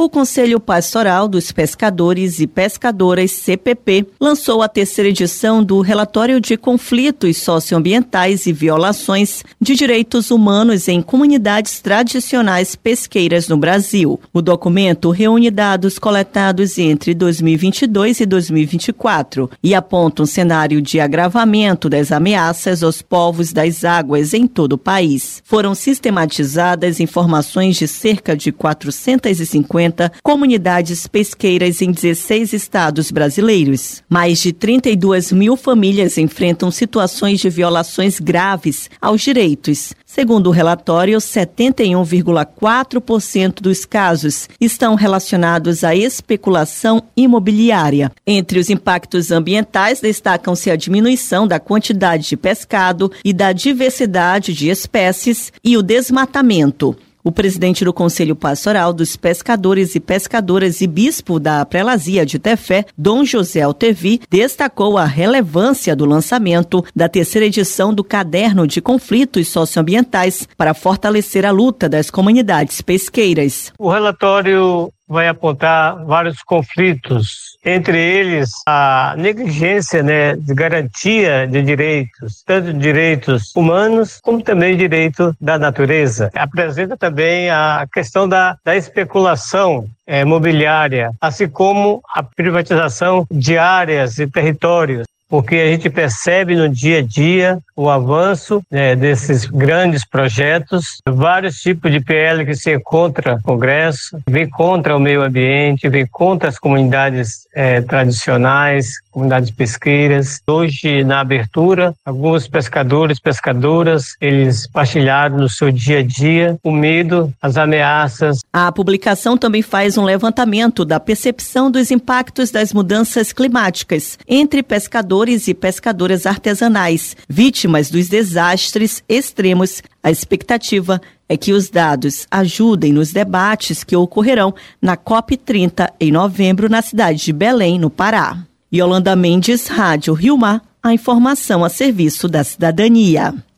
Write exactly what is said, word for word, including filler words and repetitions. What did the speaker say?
O Conselho Pastoral dos Pescadores e Pescadoras, C P P, lançou a terceira edição do Relatório de Conflitos Socioambientais e Violações de Direitos Humanos em Comunidades Tradicionais Pesqueiras no Brasil. O documento reúne dados coletados entre dois mil e vinte e dois e dois mil e vinte e quatro e aponta um cenário de agravamento das ameaças aos povos das águas em todo o país. Foram sistematizadas informações de cerca de quatrocentas e cinquenta comunidades pesqueiras em dezesseis estados brasileiros. Mais de trinta e duas mil famílias enfrentam situações de violações graves aos direitos. Segundo o relatório, setenta e um vírgula quatro por cento dos casos estão relacionados à especulação imobiliária. Entre os impactos ambientais, destacam-se a diminuição da quantidade de pescado e da diversidade de espécies e o desmatamento. O presidente do Conselho Pastoral dos Pescadores e Pescadoras e bispo da Prelazia de Tefé, Dom José Altevi, destacou a relevância do lançamento da terceira edição do Caderno de Conflitos Socioambientais para fortalecer a luta das comunidades pesqueiras. O relatório vai apontar vários conflitos, entre eles a negligência, né, de garantia de direitos, tanto direitos humanos como também direito da natureza. Apresenta também a questão da, da especulação é, imobiliária, assim como a privatização de áreas e territórios, porque a gente percebe no dia a dia o avanço, né, desses grandes projetos, vários tipos de P L que se encontra no Congresso, vem contra o meio ambiente, vem contra as comunidades é, tradicionais, comunidades pesqueiras. Hoje, na abertura, alguns pescadores, pescadoras, eles partilharam no seu dia a dia o medo, as ameaças. A publicação também faz um levantamento da percepção dos impactos das mudanças climáticas entre pescadores e pescadoras artesanais, vítimas dos desastres extremos. A expectativa é que os dados ajudem nos debates que ocorrerão na COP trinta em novembro na cidade de Belém, no Pará. Yolanda Mendes, Rádio Rio Mar, a informação a serviço da cidadania.